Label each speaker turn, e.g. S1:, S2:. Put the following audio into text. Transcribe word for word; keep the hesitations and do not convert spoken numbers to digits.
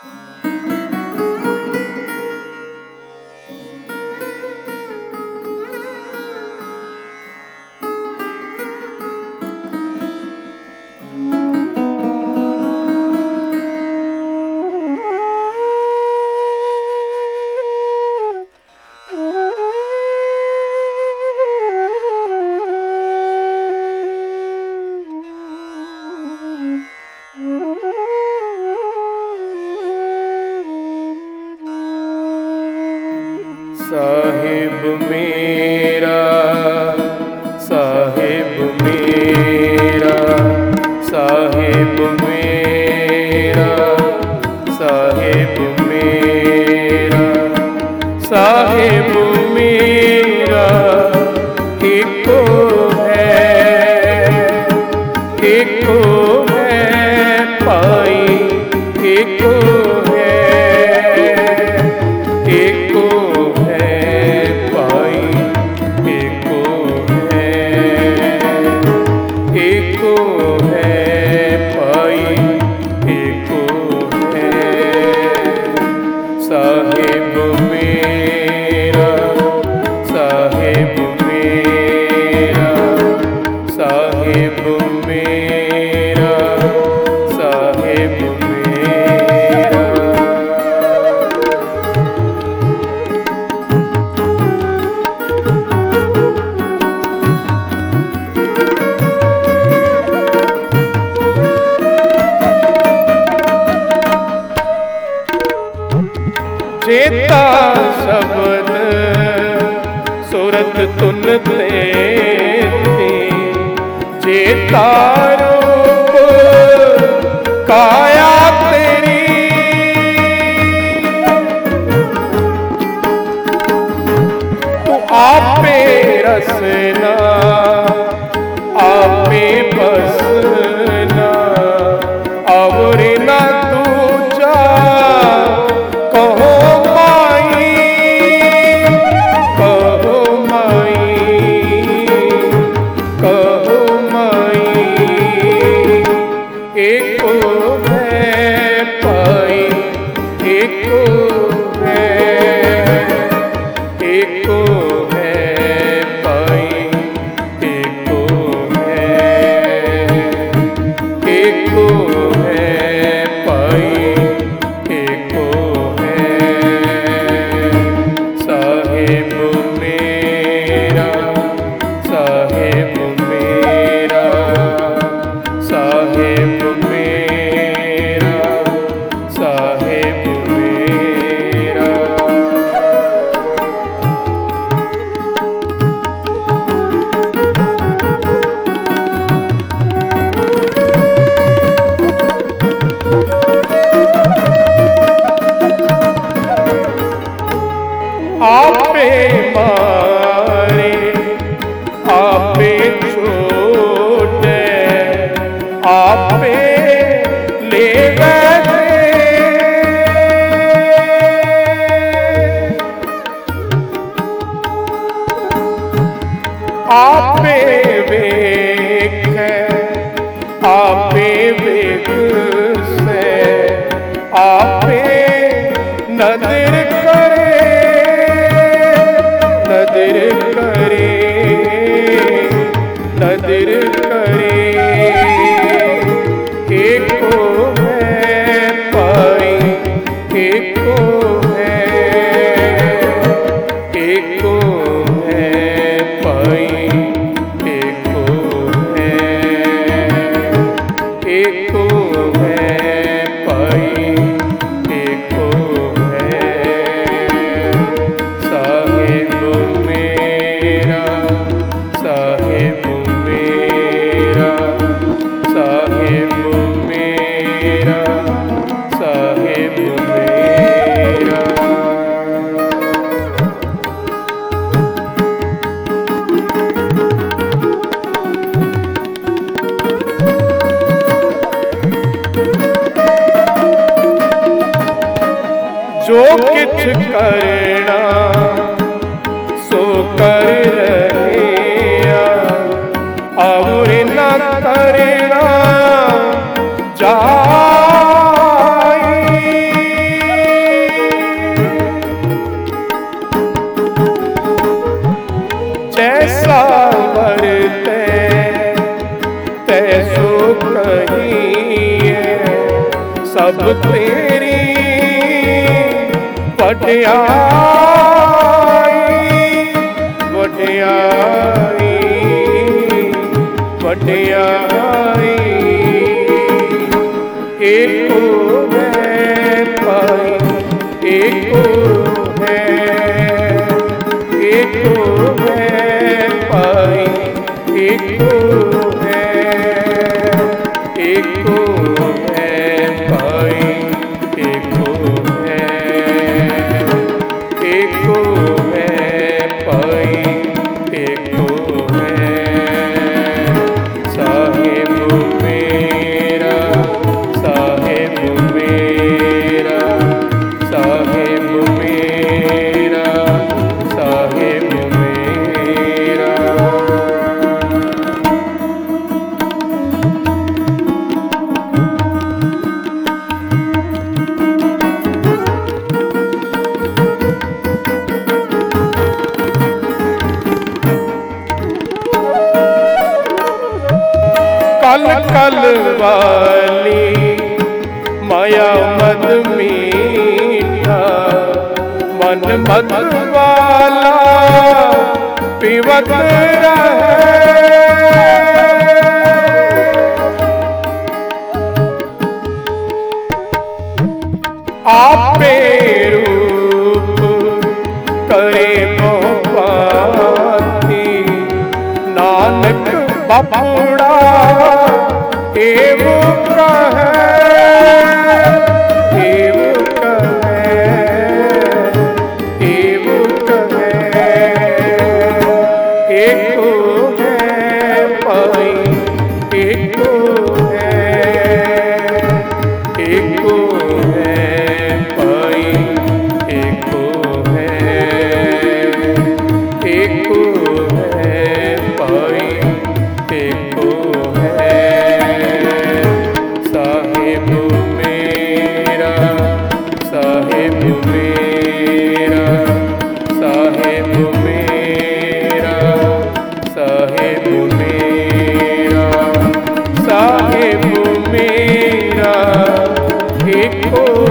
S1: साहिब मेरा साहिब मेरा साहिब मेरा साहिब मेरा साहिब मेरा एको है एको है पाई एको साहिब मेरा साहिब मेरा साहिब मेरा साहिब मेरा जेता शब्द सूरत तुन तेरी जेता रूप काया तेरी तू आपे रसना आपे बसना और ना दूजा कहो एको है पाई एको है एको है पाई एको है एको है पाई एको है साहिब मेरा साहिब मेरा साहिब आपे मारे आपे छोटे आपे ले गए आपे वेख आपे वेख से आपे नजर करे नदर करे नदर करे एको है पाई एको है एको है पाई एको है एको है पाई एको है साहिब मेरा साहिब मेरा साहिब मेरा साहिब मेरा जो किछ करना सो कर रहे और न करना जाई सब तेरी वडियाई वडियाई वडियाई। एको है पाई एको है, एको है पाई एको है, एको है पाई एको है, एको है पाई एको है। साहिब मेरा साहिब मेरा साहिब मेरा साहिब मेरा। कल कल वाली माया मद मीठा, मन मद वाला पीवत रहे। आपे रूप करे मोहब्बती, नानक बापुड़ा एवं कहे एवं कहे एवं कहे। एको है पाई एको है, एको है पाई एको है, एको है पाई एको है। साहिब मेरा साहिब मेरा साहिब मेरा साहिब मेरा साहिब मेरा एको